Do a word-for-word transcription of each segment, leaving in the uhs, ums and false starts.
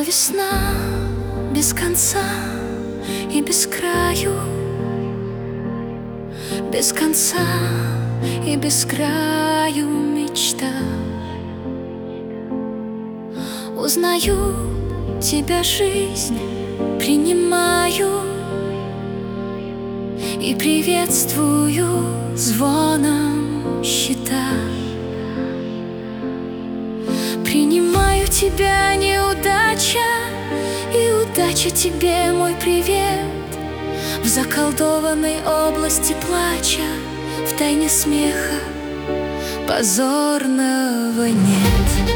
весна без конца и без краю, без конца и без краю мечта. Узнаю тебя, жизнь, принимаю и приветствую звоном щита. Принимаю тебя, неудача, и удача тебе мой привет. В заколдованной области плача, в тайне смеха позорного нет.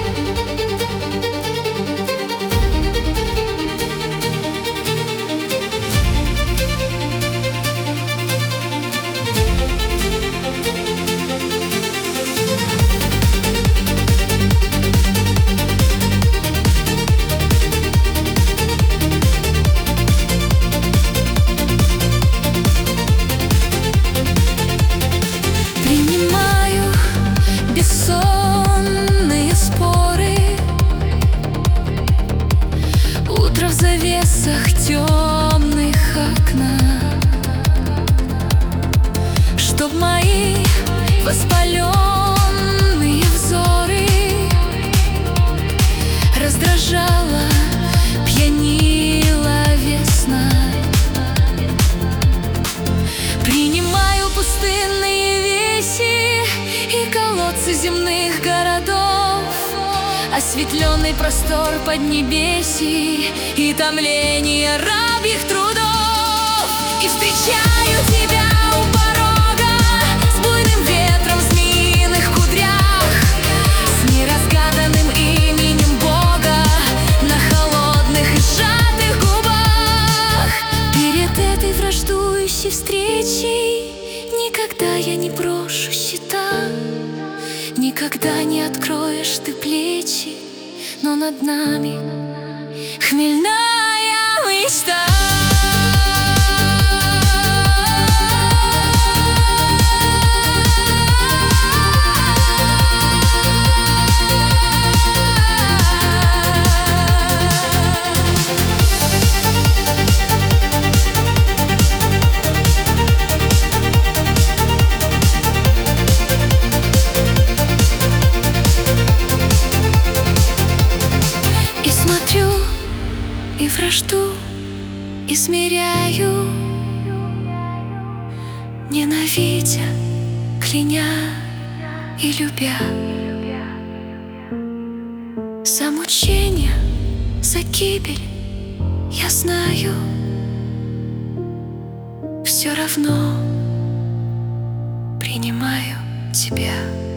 В завесах темных окна, чтоб мои воспаленные взоры раздражала, пьянила весна. Принимаю пустынные веси и колодцы земных городов, осветленный простор поднебесий и томление рабьих трудов. И встречаю тебя у порога с буйным ветром в змеиных кудрях, с неразгаданным именем Бога на холодных и сжатых губах. Перед этой враждующей встречей никогда я не брошу щита, никогда не откроешь ты плечи, но над нами хмельная мечта. И вражду измеряю, ненавидя, кляня и любя. За мучения, за гибель я знаю, все равно принимаю тебя.